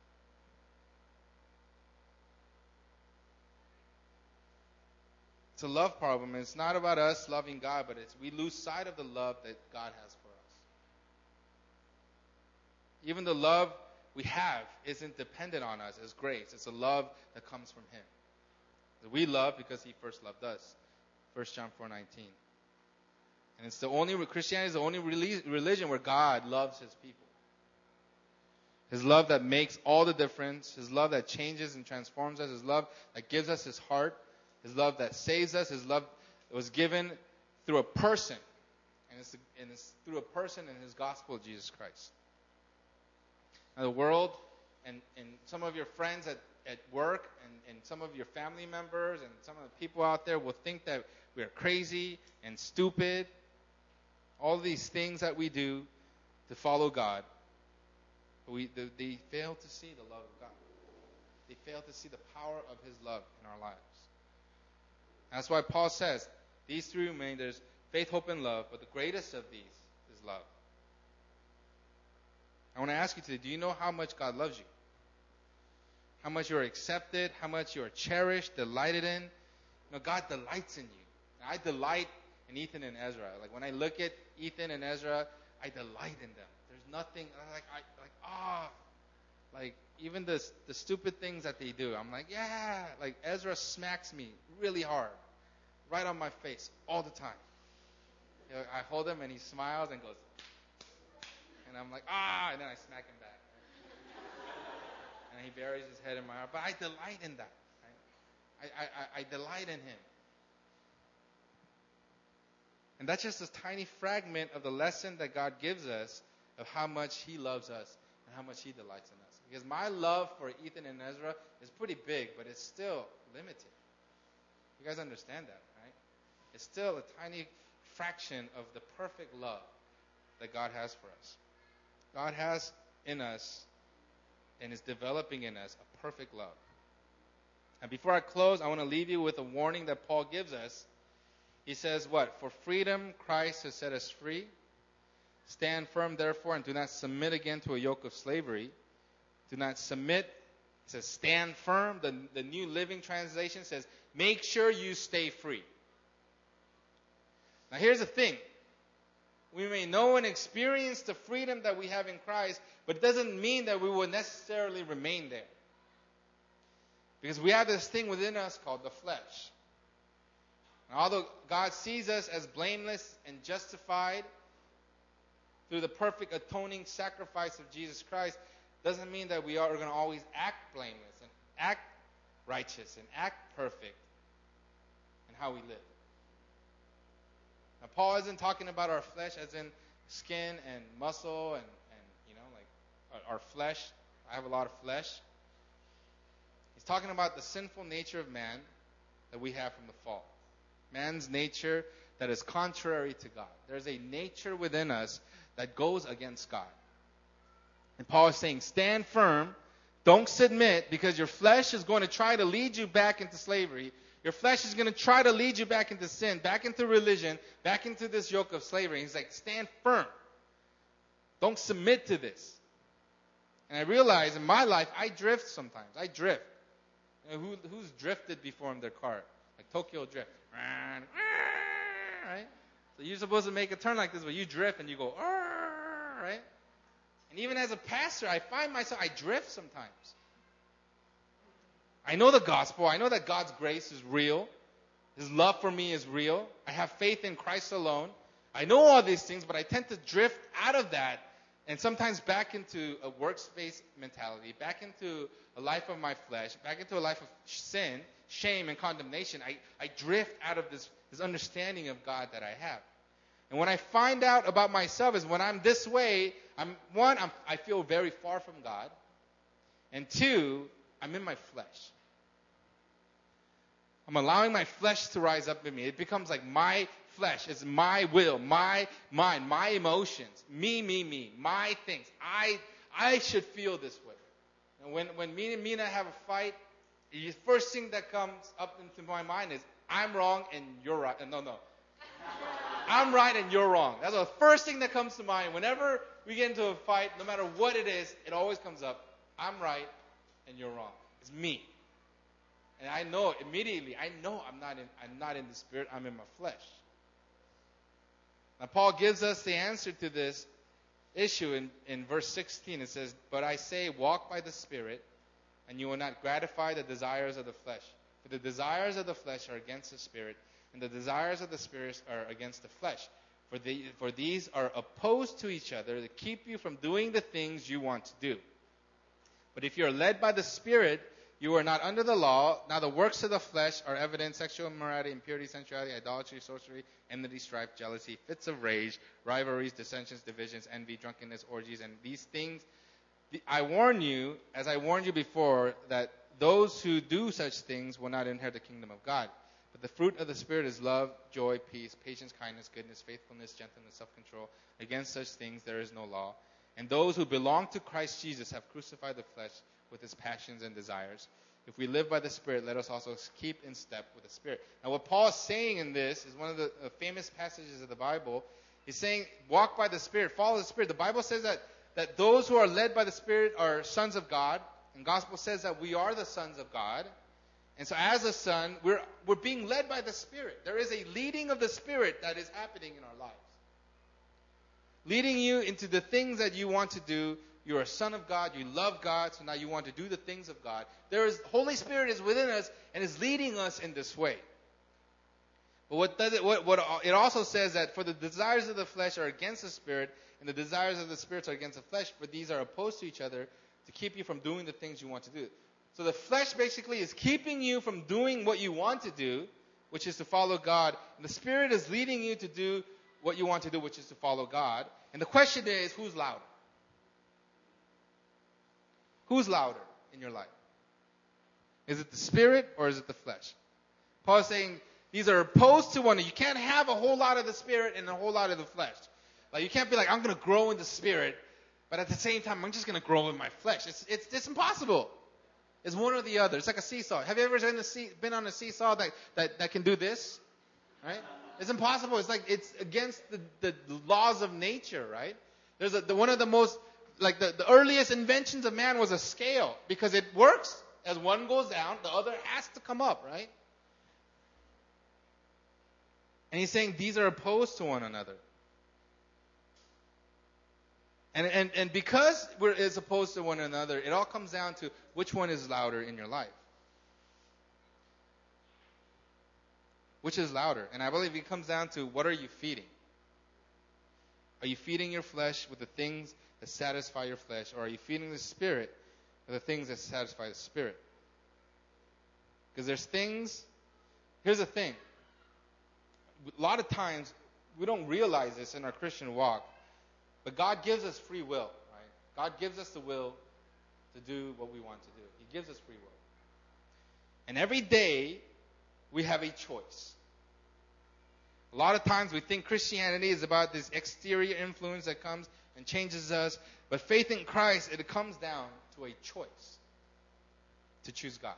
It's a love problem. It's not about us loving God, but it's we lose sight of the love that God has for us. Even the love we have isn't dependent on us as grace. It's a love that comes from Him. We love because He first loved us. First John four nineteen. And it's the only, Christianity is the only religion where God loves His people. His love that makes all the difference. His love that changes and transforms us. His love that gives us His heart. His love that saves us. His love that was given through a person. And it's, and it's through a person in His gospel, Jesus Christ. Now the world and, and some of your friends at, at work and, and some of your family members and some of the people out there will think that we are crazy and stupid. All these things that we do to follow God. But we, they, they fail to see the love of God. They fail to see the power of His love in our lives. That's why Paul says, these three remain, there's faith, hope, and love, but the greatest of these is love. I want to ask you today, do you know how much God loves you? How much you are accepted, how much you are cherished, delighted in? You know, God delights in you. I delight in Ethan and Ezra. Like when I look at Ethan and Ezra, I delight in them. There's nothing, like, I, like, ah, oh, like, even the, the stupid things that they do, I'm like, yeah, like Ezra smacks me really hard, right on my face, all the time. You know, I hold him and he smiles and goes, and I'm like, ah, and then I smack him back. And he buries his head in my heart. But I delight in that. Right? I, I, I delight in him. And that's just a tiny fragment of the lesson that God gives us of how much He loves us and how much He delights in us. Because my love for Ethan and Ezra is pretty big, but it's still limited. You guys understand that, right? It's still a tiny fraction of the perfect love that God has for us. God has in us and is developing in us a perfect love. And before I close, I want to leave you with a warning that Paul gives us. He says what? For freedom, Christ has set us free. Stand firm, therefore, and do not submit again to a yoke of slavery. Do not submit. It says stand firm. The, the New Living Translation says make sure you stay free. Now here's the thing. We may know and experience the freedom that we have in Christ, but it doesn't mean that we will necessarily remain there. Because we have this thing within us called the flesh. And although God sees us as blameless and justified through the perfect atoning sacrifice of Jesus Christ, doesn't mean that we are going to always act blameless and act righteous and act perfect in how we live. Now, Paul isn't talking about our flesh as in skin and muscle and, and you know, like our, our flesh. I have a lot of flesh. He's talking about the sinful nature of man that we have from the fall. Man's nature that is contrary to God. There's a nature within us that goes against God. And Paul is saying, stand firm, don't submit, because your flesh is going to try to lead you back into slavery. Your flesh is going to try to lead you back into sin, back into religion, back into this yoke of slavery. He's like, stand firm. Don't submit to this. And I realize in my life, I drift sometimes. I drift. You know, who, who's drifted before in their car? Like Tokyo Drift. Right? So you're supposed to make a turn like this, but you drift and you go, right? And even as a pastor, I find myself, I drift sometimes. I know the gospel. I know that God's grace is real. His love for me is real. I have faith in Christ alone. I know all these things, but I tend to drift out of that and sometimes back into a workspace mentality, back into a life of my flesh, back into a life of sin, shame, and condemnation. I, I drift out of this, this understanding of God that I have. And when I find out about myself is when I'm this way, I'm one, I'm, I feel very far from God. And two, I'm in my flesh. I'm allowing my flesh to rise up in me. It becomes like my flesh. It's my will, my mind, my emotions, me, me, me, my things. I I should feel this way. And when, when me and Mina have a fight, the first thing that comes up into my mind is, I'm wrong and you're right. No, no. I'm right and you're wrong. That's the first thing that comes to mind. Whenever we get into a fight, no matter what it is, it always comes up, I'm right and you're wrong. It's me. And I know immediately, I know I'm not in, I'm not in the Spirit, I'm in my flesh. Now, Paul gives us the answer to this issue in, in verse sixteen. It says, but I say, walk by the Spirit, and you will not gratify the desires of the flesh. For the desires of the flesh are against the Spirit, and the desires of the Spirit are against the flesh. For, the, for these are opposed to each other to keep you from doing the things you want to do. But if you are led by the Spirit, you are not under the law. Now the works of the flesh are evident: sexual immorality, impurity, sensuality, idolatry, sorcery, enmity, strife, jealousy, fits of rage, rivalries, dissensions, divisions, envy, drunkenness, orgies, and these things. I warn you, as I warned you before, that those who do such things will not inherit the kingdom of God. But the fruit of the Spirit is love, joy, peace, patience, kindness, goodness, faithfulness, gentleness, self-control. Against such things there is no law. And those who belong to Christ Jesus have crucified the flesh with its passions and desires. If we live by the Spirit, let us also keep in step with the Spirit. Now, what Paul is saying in this is one of the uh, famous passages of the Bible. He's saying, walk by the Spirit, follow the Spirit. The Bible says that, that those who are led by the Spirit are sons of God. And the gospel says that we are the sons of God. And so as a son, we're, we're being led by the Spirit. There is a leading of the Spirit that is happening in our lives. Leading you into the things that you want to do. You're a son of God. You love God. So now you want to do the things of God. There is, Holy Spirit is within us and is leading us in this way. But what does it, what, what it also says that for the desires of the flesh are against the Spirit, and the desires of the Spirit are against the flesh, for these are opposed to each other to keep you from doing the things you want to do. So the flesh basically is keeping you from doing what you want to do, which is to follow God. And the Spirit is leading you to do what you want to do, which is to follow God. And the question is, who's louder? Who's louder in your life? Is it the Spirit or is it the flesh? Paul is saying these are opposed to one another. You can't have a whole lot of the Spirit and a whole lot of the flesh. Like you can't be like, I'm going to grow in the Spirit, but at the same time, I'm just going to grow in my flesh. It's, it's, it's impossible. It's one or the other. It's like a seesaw. Have you ever been, a see, been on a seesaw that, that, that can do this? Right? It's impossible. It's like it's against the, the laws of nature, right? There's a, the, one of the most, like the, the earliest inventions of man was a scale, because it works. As one goes down, the other has to come up, right? And he's saying these are opposed to one another. And, and, and because we're as opposed to one another, it all comes down to which one is louder in your life. Which is louder? And I believe it comes down to, what are you feeding? Are you feeding your flesh with the things that satisfy your flesh? Or are you feeding the Spirit with the things that satisfy the Spirit? Because there's things, here's the thing. A lot of times, we don't realize this in our Christian walk. But God gives us free will, right? God gives us the will to do what we want to do. He gives us free will. And every day, we have a choice. A lot of times we think Christianity is about this exterior influence that comes and changes us. But faith in Christ, it comes down to a choice to choose God.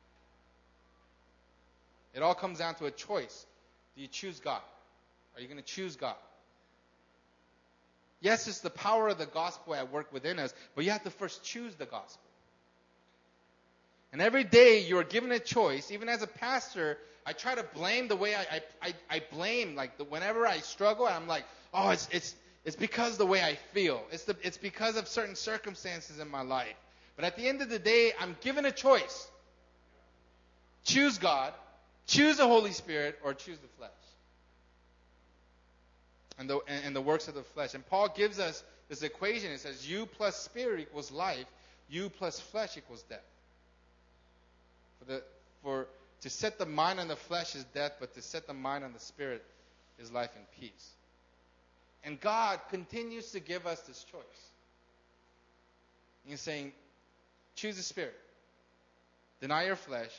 It all comes down to a choice. Do you choose God? Are you going to choose God? Yes, it's the power of the gospel at work within us, but you have to first choose the gospel. And every day you're given a choice. Even as a pastor, I try to blame the way I I, I blame, like the, whenever I struggle, I'm like, oh, it's it's it's because the way I feel. It's the it's because of certain circumstances in my life. But at the end of the day, I'm given a choice. Choose God, choose the Holy Spirit, or choose the flesh. And the, and the works of the flesh. And Paul gives us this equation. It says, you plus spirit equals life. You plus flesh equals death. For the for to set the mind on the flesh is death, but to set the mind on the Spirit is life and peace. And God continues to give us this choice. He's saying, choose the Spirit. Deny your flesh.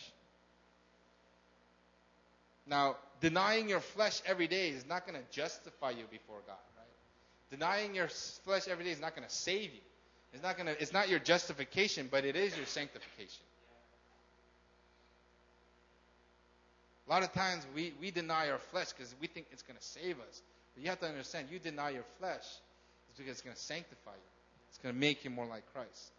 Now, denying your flesh every day is not going to justify you before God, right? Denying your flesh every day is not going to save you. It's not going to. It's not your justification, but it is your sanctification. A lot of times we, we deny our flesh because we think it's going to save us. But you have to understand, you deny your flesh is because it's going to sanctify you. It's going to make you more like Christ.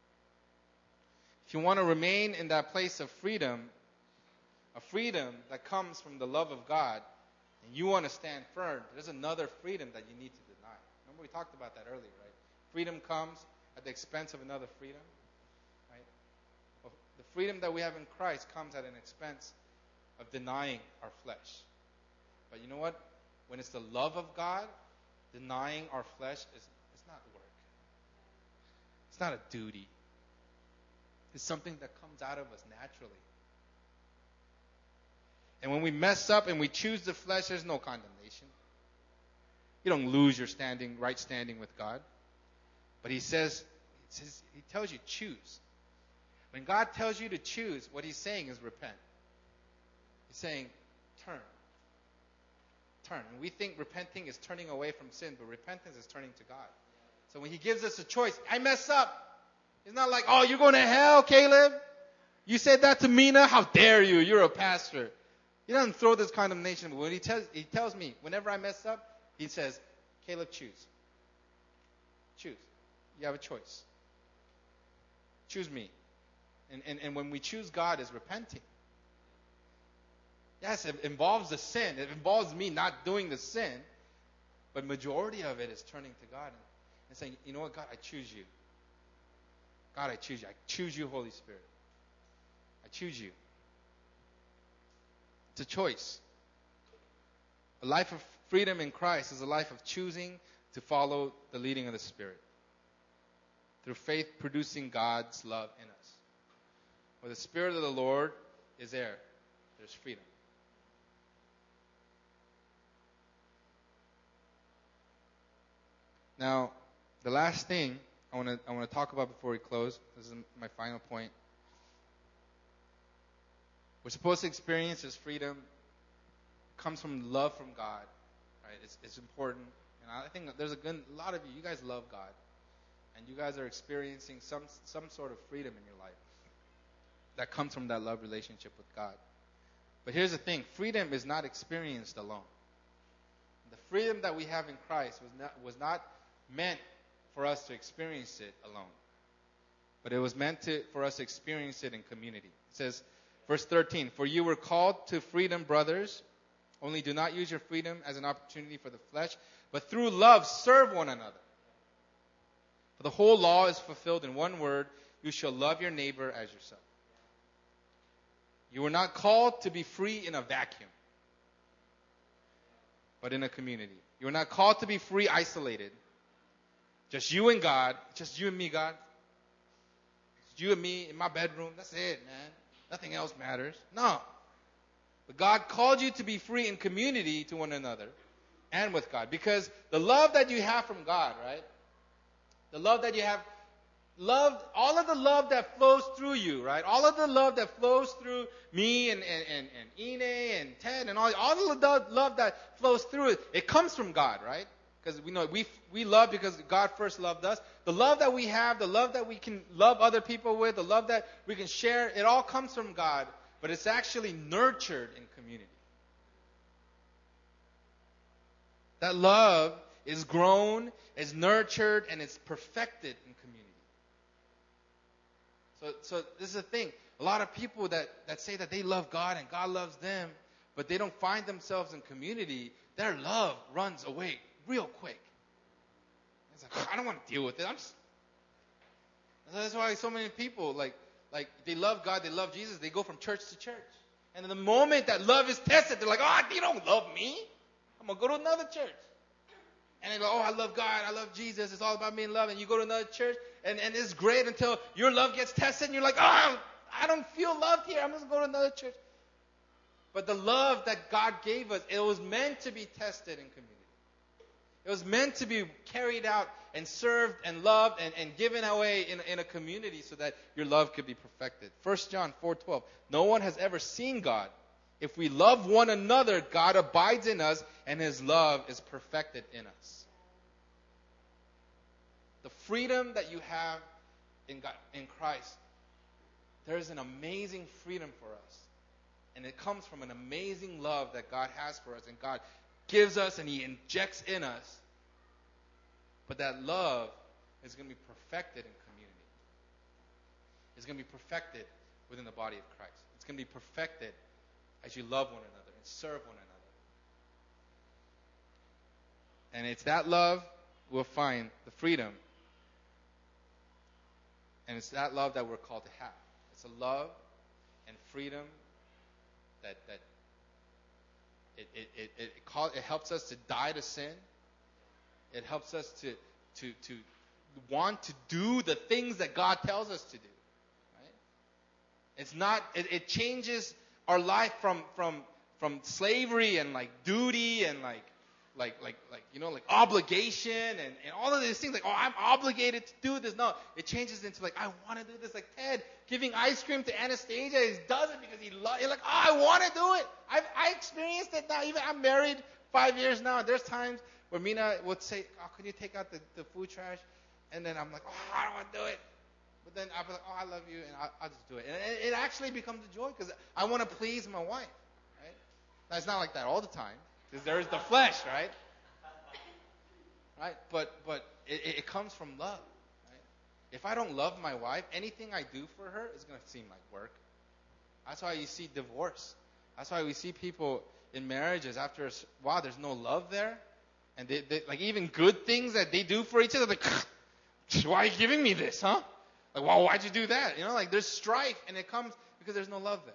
If you want to remain in that place of freedom, a freedom that comes from the love of God, and you want to stand firm, there's another freedom that you need to deny. Remember we talked about that earlier, right? Freedom comes at the expense of another freedom, right? Well, the freedom that we have in Christ comes at an expense of denying our flesh. But you know what? When it's the love of God, denying our flesh is it's not work. It's not a duty. It's something that comes out of us naturally. And when we mess up and we choose the flesh, there's no condemnation. You don't lose your standing, right standing with God. But he says, he says, he tells you choose. When God tells you to choose, what he's saying is repent. He's saying, turn. Turn. And we think repenting is turning away from sin, but repentance is turning to God. So when he gives us a choice, I mess up. It's not like, oh, you're going to hell, Caleb? You said that to Mina? How dare you? You're a pastor. He doesn't throw this condemnation. But when he tells, he tells me, whenever I mess up, he says, Caleb, choose. Choose. You have a choice. Choose me. And, and, and when we choose God, is repenting. Yes, it involves the sin. It involves me not doing the sin. But majority of it is turning to God and, and saying, you know what, God, I choose you. God, I choose you. I choose you, Holy Spirit. I choose you. It's a choice. A life of freedom in Christ is a life of choosing to follow the leading of the Spirit. Through faith producing God's love in us. Where the Spirit of the Lord is there, there's freedom. Now, the last thing I want to I want to talk about before we close, this is my final point. We're supposed to experience this freedom. It comes from love from God, right? It's it's important, and I think that there's a good a lot of you. You guys love God, and you guys are experiencing some some sort of freedom in your life that comes from that love relationship with God. But here's the thing: freedom is not experienced alone. The freedom that we have in Christ was not was not meant for us to experience it alone. But it was meant to, for us to experience it in community. It says, verse thirteen, for you were called to freedom, brothers. Only do not use your freedom as an opportunity for the flesh, but through love serve one another. For the whole law is fulfilled in one word, you shall love your neighbor as yourself. You were not called to be free in a vacuum, but in a community. You were not called to be free isolated. Just you and God. Just you and me, God. Just you and me in my bedroom. That's it, man. Nothing else matters. No. But God called you to be free in community to one another and with God. Because the love that you have from God, right? The love that you have, love, all of the love that flows through you, right? All of the love that flows through me and, and, and, and Ine and Ted and all, all of the love that flows through it, it comes from God, right? Because we know we we love because God first loved us. The love that we have, the love that we can love other people with, the love that we can share, it all comes from God. But it's actually nurtured in community. That love is grown, is nurtured, and it's perfected in community. So, so this is the thing. A lot of people that, that say that they love God and God loves them, but they don't find themselves in community, their love runs away real quick. It's like, I don't want to deal with it. I'm just... That's why so many people, like, like they love God, they love Jesus, they go from church to church. And the moment that love is tested, they're like, oh, you don't love me. I'm going to go to another church. And they go, oh, I love God, I love Jesus, it's all about me and love. And you go to another church, and, and it's great until your love gets tested, and you're like, oh, I don't feel loved here, I'm just going to go to another church. But the love that God gave us, it was meant to be tested in community. It was meant to be carried out and served and loved and, and given away in, in a community so that your love could be perfected. First John four twelve, no one has ever seen God. If we love one another, God abides in us and his love is perfected in us. The freedom that you have in God, in Christ, there is an amazing freedom for us. And it comes from an amazing love that God has for us, and God gives us and He injects in us. But that love is going to be perfected in community. It's going to be perfected within the body of Christ. It's going to be perfected as you love one another and serve one another. And it's that love we'll find the freedom. And it's that love that we're called to have. It's a love and freedom that that it it it it, it, call, it helps us to die to sin. It helps us to to to want to do the things that God tells us to do. Right? It's not. It, it changes our life from from from slavery and like duty and like like like like you know like obligation and, and all of these things. Like, oh, I'm obligated to do this. No, it changes into like, I want to do this. Like Ted giving ice cream to Anastasia, he does it because he loves. You're like, oh, I want to do it. I've I experienced it now. Even I'm married five years now. There's times where Mina would say, oh, can you take out the, the food trash? And then I'm like, oh, I don't want to do it. But then I'll be like, oh, I love you, and I'll, I'll just do it. And it, it actually becomes a joy because I want to please my wife. Right? Now, it's not like that all the time because there's the flesh, right? Right? But but it, it comes from love. Right? If I don't love my wife, anything I do for her is going to seem like work. That's why you see divorce. That's why we see people in marriages after a while, there's no love there. And they, they, like even good things that they do for each other, like, why are you giving me this, huh? Like, well, why'd you do that? You know, like there's strife, and it comes because there's no love there.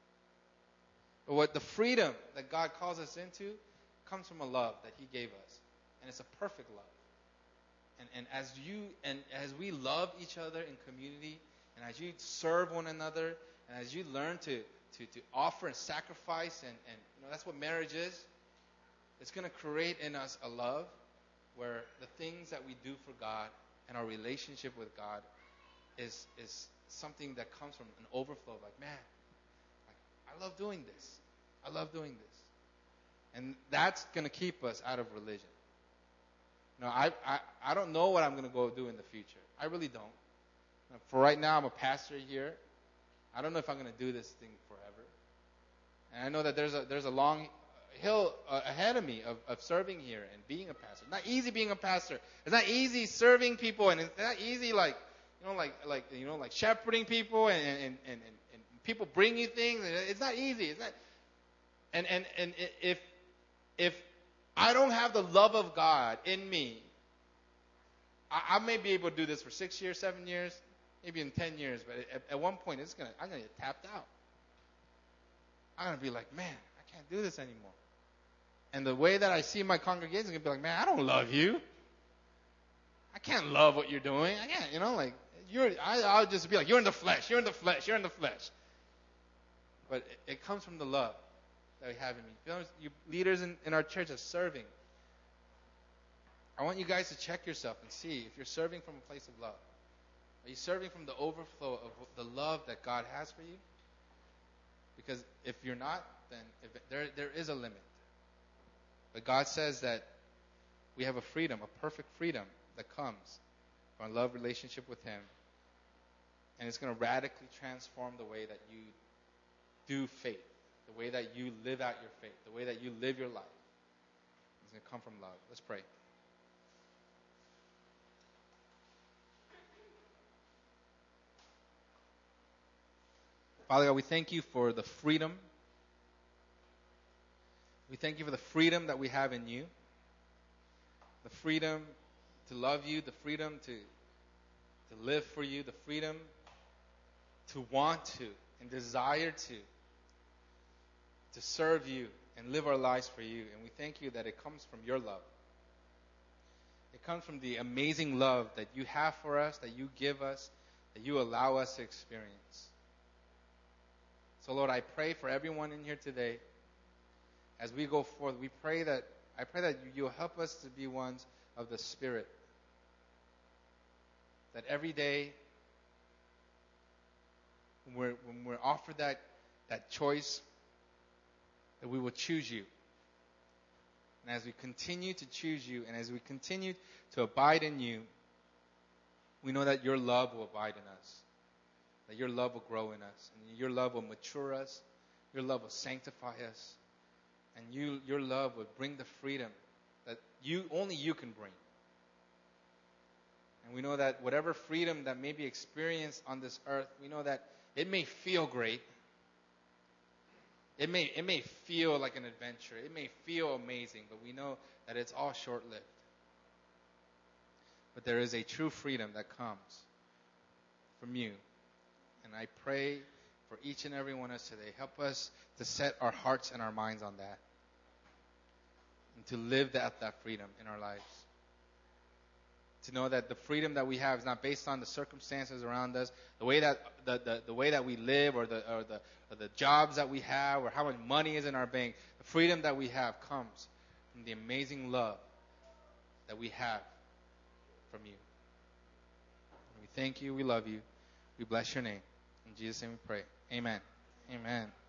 But what the freedom that God calls us into comes from a love that He gave us, and it's a perfect love. And and as you and as we love each other in community, and as you serve one another, and as you learn to to to offer and sacrifice, and and you know that's what marriage is. It's going to create in us a love where the things that we do for God and our relationship with God is is something that comes from an overflow of like, man, like, I love doing this. I love doing this. And that's going to keep us out of religion. You know, I, I, I don't know what I'm going to go do in the future. I really don't. You know, for right now, I'm a pastor here. I don't know if I'm going to do this thing forever. And I know that there's a there's a long hill uh, ahead of me of, of serving here and being a pastor. It's not easy being a pastor. It's not easy serving people, and it's not easy like you know like like you know like shepherding people and and, and, and, and people bring you things. It's not easy. It's not. And and and if if I don't have the love of God in me, I, I may be able to do this for six years, seven years, maybe in ten years. But at, at one point, it's gonna I'm gonna get tapped out. I'm gonna be like, man, I can't do this anymore. And the way that I see my congregation is going to be like, man, I don't love you. I can't love what you're doing. I can't, you know, like, you're, I, I'll just be like, you're in the flesh, you're in the flesh, you're in the flesh. But it, it comes from the love that we have in me. You know, you leaders in, in our church are serving. I want you guys to check yourself and see if you're serving from a place of love. Are you serving from the overflow of the love that God has for you? Because if you're not, then if there there is a limit. But God says that we have a freedom, a perfect freedom that comes from a love relationship with Him. And it's going to radically transform the way that you do faith, the way that you live out your faith, the way that you live your life. It's going to come from love. Let's pray. Father God, we thank you for the freedom. We thank you for the freedom that we have in you. The freedom to love you, the freedom to, to live for you, the freedom to want to and desire to, to serve you and live our lives for you. And we thank you that it comes from your love. It comes from the amazing love that you have for us, that you give us, that you allow us to experience. So, Lord, I pray for everyone in here today. As we go forth, we pray that, I pray that you'll help us to be ones of the Spirit. That every day, when we're, when we're offered that, that choice, that we will choose you. And as we continue to choose you, and as we continue to abide in you, we know that your love will abide in us. That your love will grow in us. And your love will mature us. Your love will sanctify us. And you, your love will bring the freedom that you only you can bring. And we know that whatever freedom that may be experienced on this earth, we know that it may feel great. It may, it may feel like an adventure. It may feel amazing, but we know that it's all short-lived. But there is a true freedom that comes from you. And I pray for each and every one of us today, help us to set our hearts and our minds on that. And to live that, that freedom in our lives. To know that the freedom that we have is not based on the circumstances around us, the way that the, the, the way that we live, or the or the or the jobs that we have, or how much money is in our bank. The freedom that we have comes from the amazing love that we have from you. And we thank you, we love you, we bless your name. In Jesus' name we pray. Amen. Amen.